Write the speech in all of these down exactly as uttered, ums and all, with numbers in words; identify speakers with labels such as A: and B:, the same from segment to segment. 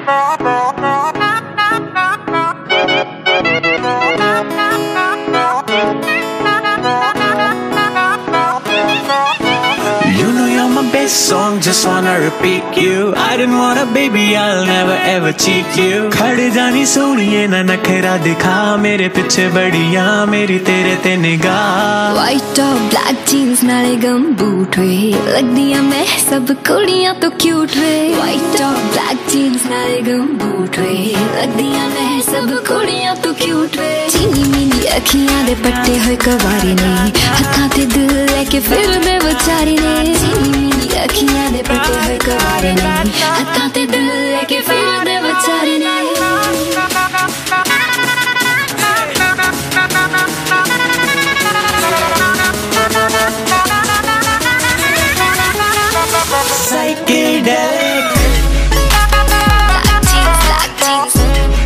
A: Song, just wanna repeat you. I didn't want a baby, I'll never ever cheat you. खड़ जानी सोनिए ना नखरा दिखा मेरे पीछे बढ़िया मेरी तेरे ते निगाह.
B: White top black jeans नाले गम बूट वे लगदियां मैं सब कुड़ियां तो क्यूट वे. White top black jeans नाले गम बूट वे लगदियां मैं सब कुड़ियां तो क्यूट वे. चीनी मीनी अखियां दे पट्टे होए कवारी ने हत्थां ते दिल लेके फिरदे विचारी ने. चीनी मीनी अखियां दे पट्टे होए कवारी ने हत्थां ते दिल लेके फिरदे विचारी ने.
A: Psychedelic.
B: Black jeans, black jeans.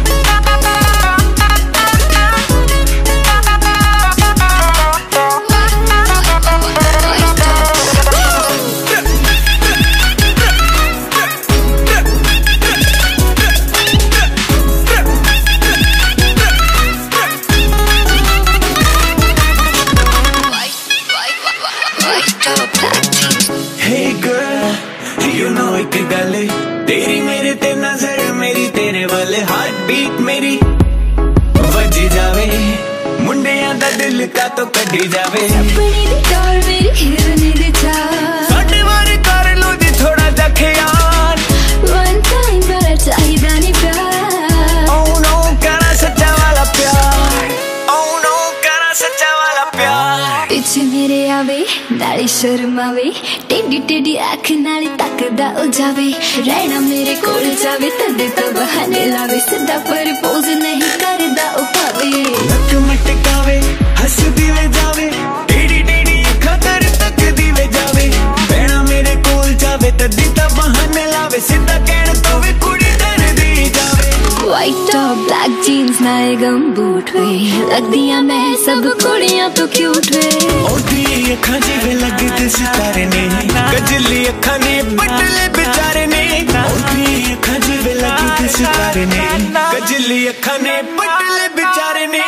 A: Hey girl, you know एक गल तेरी मेरे ते नजर मेरी तेरे वाले हार्ट बीट मेरी वजी जावे मुंडियां दा दिल का तो कढ़ी जावे.
B: अपनी दी डोर मेरी हिरने दे चार
A: साडे बारे कर लो जी थोड़ा जा ख्याल.
B: One time बड़ा चाहिदा नी प्यार.
A: Oh no करा सच्चा वाला प्यार. Oh no करा सच्चा वाला प्यार.
B: पीछे मेरे आवे नाली शर्मावे टेढ़ी टेढ़ी अख नाली तकदा ओ जावे. रहना मेरे कोल जावे तदे तो बहाने लावे सीधा प्रपोज नहीं करदा ओ पावे.
A: लक मटकावे हंस दिवे जावे टेढ़ी टेढ़ी अखां तेरे तक दिवे जावे. रहना मेरे कोल जावे तदे तो बहाने लावे सीधा कहण तो वे कुड़ी डर दी जावे.
B: White top black jeans नाले गम बूट वे लगदियां मैं सब कुड़ियां तो क्यूट वे.
A: ओदी अखां जिवें लगदे सितारे ने गजली अखां ने पटले बेचारे ने. ओदी अखां जिवें लगदे सितारे ने गजली अखां ने पटले बेचारे ने.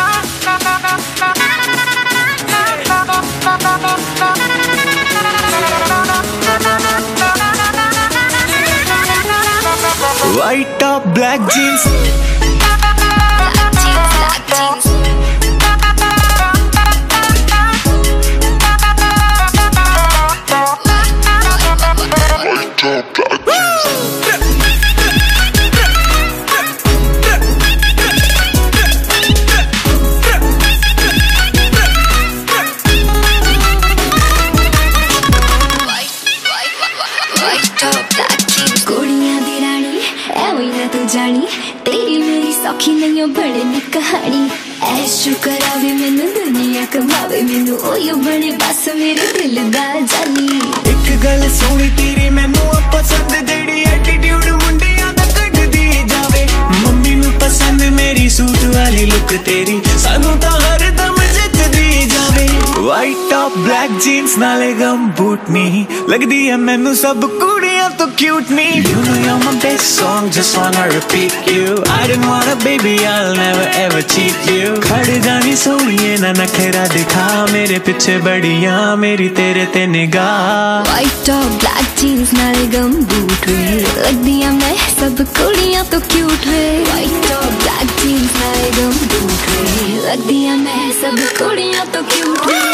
A: White top black jeans.
B: Black jeans, black jeans.
C: White top black jeans.
B: White top black jeans. कुड़ियां दी रानी ऐवी ना तू जानी तेरी मेरी सौखी नहीं हो बड़े नी कहानी. ऐशो करावे मैनू दुनिया कमावे मैनू ओयो बने बस मेरे दिल दा जानी.
A: एक गल सोनी तेरी मैनू पसंद जेड़ी एटीट्यूड मुंडियां दा कढदी जावे. मम्मी नू पसंद मेरी सूट वाली लुक तेरी सानू तां हर दम जितदी जावे. White top black jeans नाले गम बूट नी लगदी है मैनू सब कुड़ियां तो क्यूट नी. You know you're my best song, just wanna repeat you. I didn't want a baby, I'll never ever cheat you. खड़ जानी सोनिए ना नखरा दिखा मेरे पीछे बढ़िया मेरी तेरे ते निगाह.
B: White top black jeans नाले गम बूट वे लगदियां मैं सब कुड़ियां तो क्यूट वे. White top black jeans नाले गम बूट वे लगदियां मैं सब कुड़ियां तो क्यूट वे.